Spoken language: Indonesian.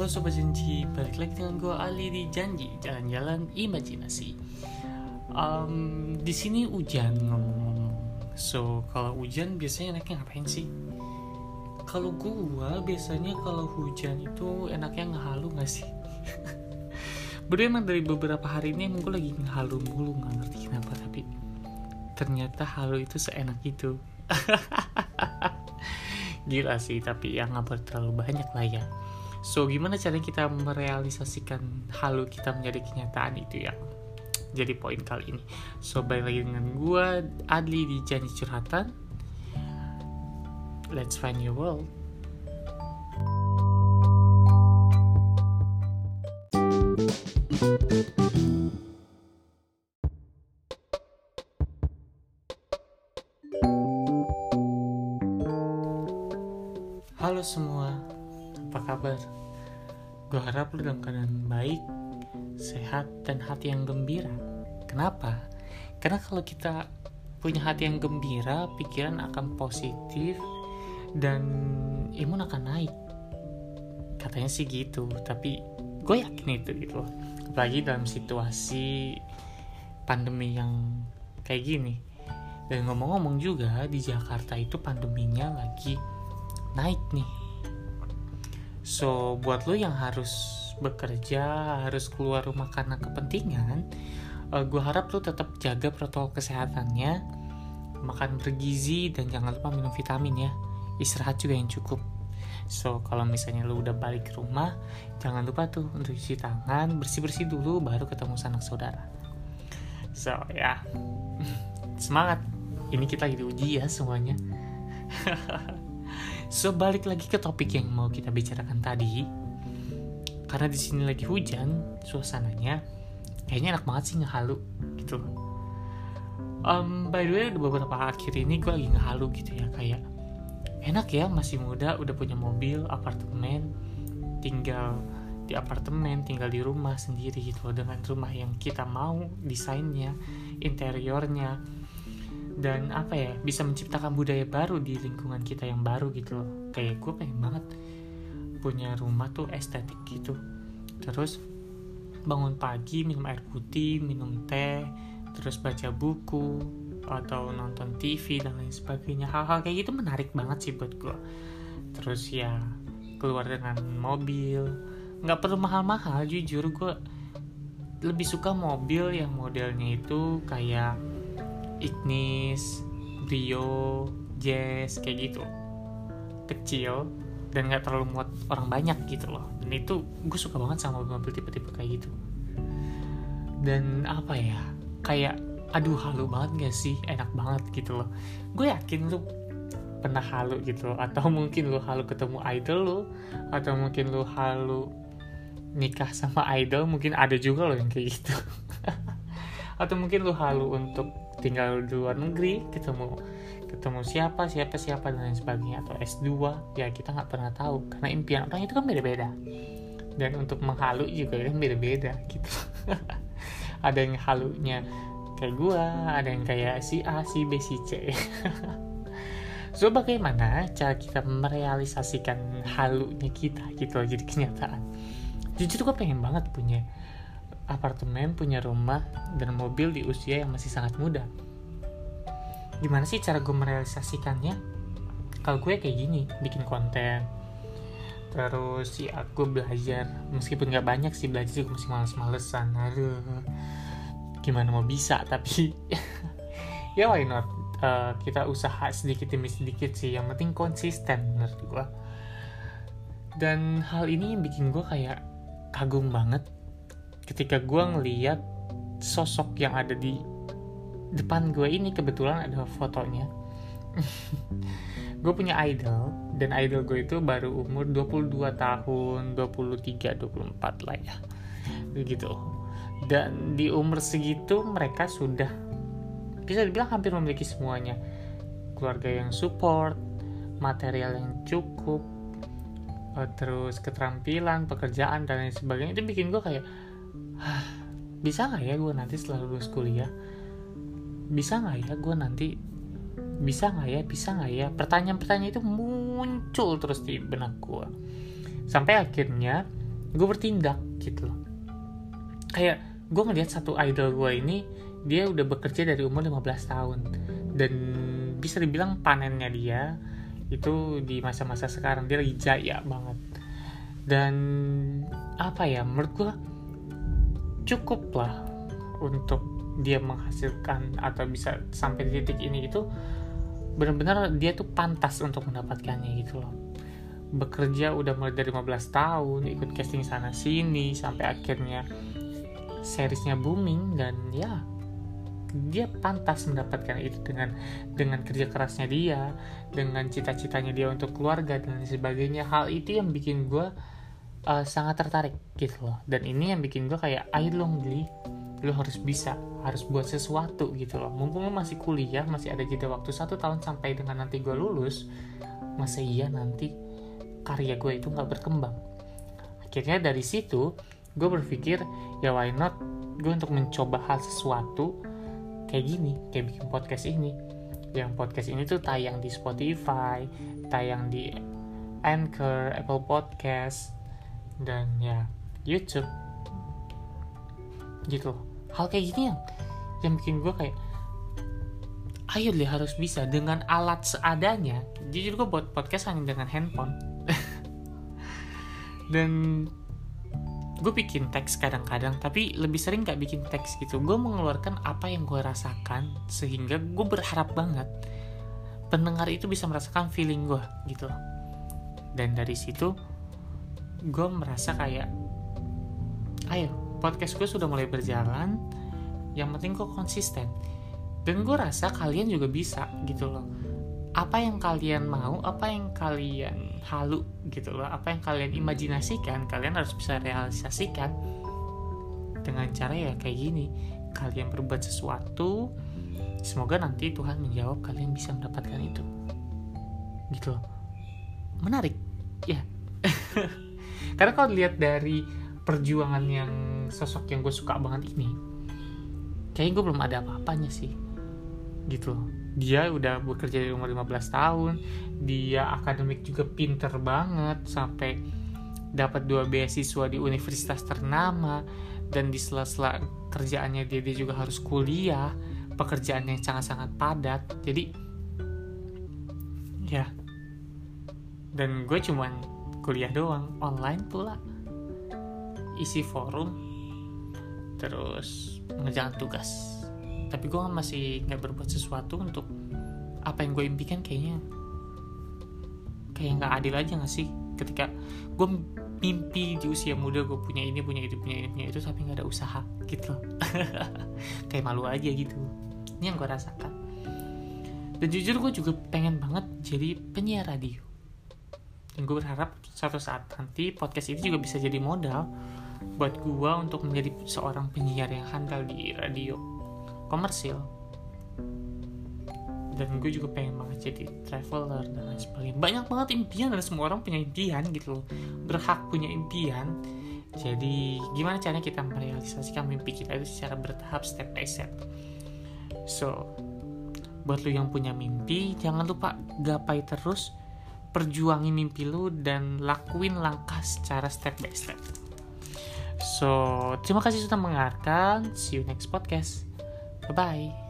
Halo Sobat Janji, balik lagi dengan gue Ali di Janji, jalan-jalan imajinasi. Di sini hujan ngomong-ngomong. So, kalau hujan biasanya enaknya ngapain sih? Kalau gue biasanya kalau hujan itu enaknya ngehalu gak sih? Bener emang dari beberapa hari ini emang gue lagi ngehalu mulu, gak ngerti kenapa. Tapi ternyata halu itu seenak itu. Gila sih, tapi ya gak terlalu banyak lah ya. So, gimana caranya kita merealisasikan halu kita menjadi kenyataan itu ya? Jadi poin kali ini. So, balik lagi dengan gue, Adli di Janji Curhatan. Let's find your world. Halo semua, apa kabar? Gue harap lu dalam keadaan baik, sehat, dan hati yang gembira. Kenapa? Karena kalau kita punya hati yang gembira, pikiran akan positif, dan imun akan naik. Katanya sih gitu, tapi gue yakin itu gitu loh. Apalagi dalam situasi pandemi yang kayak gini. Dan ngomong-ngomong juga, di Jakarta itu pandeminya lagi naik nih. So, buat lo yang harus bekerja, harus keluar rumah karena kepentingan, gue harap lo tetap jaga protokol kesehatannya, makan bergizi, dan jangan lupa minum vitamin ya. Istirahat juga yang cukup. So, kalau misalnya lo udah balik ke rumah, jangan lupa tuh untuk cuci tangan, bersih-bersih dulu, baru ketemu sanak saudara. So, ya, semangat. Ini kita lagi diuji ya semuanya. So, balik lagi ke topik yang mau kita bicarakan tadi. Karena di sini lagi hujan, suasananya kayaknya enak banget sih ngehalu gitu. By the way, udah beberapa akhir ini gue lagi ngehalu gitu ya, kayak enak ya, masih muda, udah punya mobil, apartemen, tinggal di apartemen, tinggal di rumah sendiri gitu loh, dengan rumah yang kita mau, desainnya, interiornya, dan apa ya, bisa menciptakan budaya baru di lingkungan kita yang baru gitu loh. Kayak gue pengen banget punya rumah tuh estetik gitu, terus bangun pagi minum air putih, minum teh, terus baca buku atau nonton TV dan lain sebagainya. Hal-hal kayak gitu menarik banget sih buat gue. Terus ya keluar dengan mobil, nggak perlu mahal-mahal, jujur gue lebih suka mobil yang modelnya itu kayak Ignis, Brio, Jazz kayak gitu, kecil dan nggak terlalu muat orang banyak gitu loh. Dan itu gue suka banget sama mobil tipe-tipe kayak gitu. Dan apa ya, kayak aduh halu banget gak sih, enak banget gitu loh. Gue yakin lu pernah halu gitu loh. Atau mungkin lu halu ketemu idol lu, atau mungkin lu halu nikah sama idol, mungkin ada juga loh yang kayak gitu. Atau mungkin lu halu untuk tinggal di luar negeri, ketemu siapa dan lain sebagainya, atau S2 ya, kita nggak pernah tahu karena impian orang itu kan beda-beda, dan untuk menghalu juga kan beda-beda gitu. Ada yang halunya kayak gua, ada yang kayak si A, si B, si C. So, bagaimana cara kita merealisasikan halunya kita gitu jadi kenyataan? Jujur gue pengen banget punya apartemen, punya rumah, dan mobil di usia yang masih sangat muda. Gimana sih cara gue merealisasikannya? Kalau gue kayak gini, bikin konten, terus ya gue belajar, meskipun gak banyak sih belajar, gue masih males-malesan. Aduh, gimana mau bisa, tapi ya why not, kita usaha sedikit demi sedikit sih, yang penting konsisten menurut gue. Dan hal ini bikin gue kayak kagum banget ketika gue ngeliat sosok yang ada di depan gue ini. Kebetulan ada fotonya. Gue punya idol, dan idol gue itu baru umur 22 tahun, 23, 24 lah ya begitu. Dan di umur segitu mereka sudah bisa dibilang hampir memiliki semuanya. Keluarga yang support, material yang cukup, terus keterampilan, pekerjaan, dan lain sebagainya. Itu bikin gue kayak, bisa gak ya gue nanti setelah lulus kuliah? Bisa gak ya gue nanti? Bisa gak ya? Pertanyaan-pertanyaan itu muncul terus di benak gue. Sampai akhirnya gue bertindak gitu loh. Kayak gue ngeliat satu idol gue ini, dia udah bekerja dari umur 15 tahun dan bisa dibilang panennya dia itu di masa-masa sekarang dia lagi jaya banget. Dan apa ya, menurut gue cukup lah untuk dia menghasilkan atau bisa sampai di titik ini gitu. Benar-benar dia tuh pantas untuk mendapatkannya gitu loh. Bekerja udah mulai dari 15 tahun, ikut casting sana sini sampai akhirnya seriesnya booming, dan ya dia pantas mendapatkan itu dengan kerja kerasnya dia, dengan cita-citanya dia untuk keluarga dan sebagainya. Hal itu yang bikin gue sangat tertarik gitu loh. Dan ini yang bikin gue kayak, ayo dong Gli, lu harus bisa, harus buat sesuatu gitu loh. Mumpung lu masih kuliah, masih ada jeda waktu 1 tahun sampai dengan nanti gue lulus, masa iya nanti karya gue itu gak berkembang. Akhirnya dari situ gue berpikir, ya why not gue untuk mencoba hal sesuatu kayak gini, kayak bikin podcast ini. Yang podcast ini tuh tayang di Spotify, tayang di Anchor, Apple Podcast, dan ya YouTube gitu loh. Hal kayak gini yang bikin gue kayak, ayo deh harus bisa dengan alat seadanya. Jujur gue buat podcast hanya dengan handphone dan gue bikin teks kadang-kadang, tapi lebih sering gak bikin teks gitu. Gue mengeluarkan apa yang gue rasakan, sehingga gue berharap banget pendengar itu bisa merasakan feeling gue gitu loh. Dan dari situ gue merasa kayak, ayo podcast gue sudah mulai berjalan, yang penting gue konsisten. Dan gue rasa kalian juga bisa gitu loh. Apa yang kalian mau, apa yang kalian halu gitu loh, apa yang kalian imajinasikan, kalian harus bisa realisasikan dengan cara ya kayak gini. Kalian berbuat sesuatu, semoga nanti Tuhan menjawab, kalian bisa mendapatkan itu gitu loh. Menarik ya. Karena kalau dilihat dari perjuangan yang sosok yang gue suka banget ini, kayaknya gue belum ada apa-apanya sih gitu loh. Dia udah bekerja dari umur 15 tahun, dia akademik juga pinter banget, sampai dapat 2 beasiswa di universitas ternama, dan di sela-sela kerjaannya dia juga harus kuliah, pekerjaan yang sangat-sangat padat. Jadi ya, dan gue cuman kuliah doang, online pula, isi forum, terus mengerjakan tugas. Tapi gue masih gak berbuat sesuatu untuk apa yang gue impikan. Kayaknya gak adil aja gak sih, ketika gue mimpi di usia muda gue punya ini, punya itu, tapi gak ada usaha gitu. Kayak malu aja gitu. Ini yang gue rasakan. Dan jujur gue juga pengen banget jadi penyiar radio. Dan gue berharap suatu saat nanti podcast ini juga bisa jadi modal buat gue untuk menjadi seorang penyiar yang handal di radio komersil. Dan gue juga pengen banget jadi traveler dan lain sebagainya. Banyak banget impian, dan semua orang punya impian gitu loh, berhak punya impian. Jadi gimana caranya kita merealisasikan mimpi kita itu secara bertahap, step by step. So buat lu yang punya mimpi, jangan lupa gapai terus, perjuangin mimpi lu, dan lakuin langkah secara step by step. So terima kasih sudah mendengarkan. See you next podcast. Bye-bye.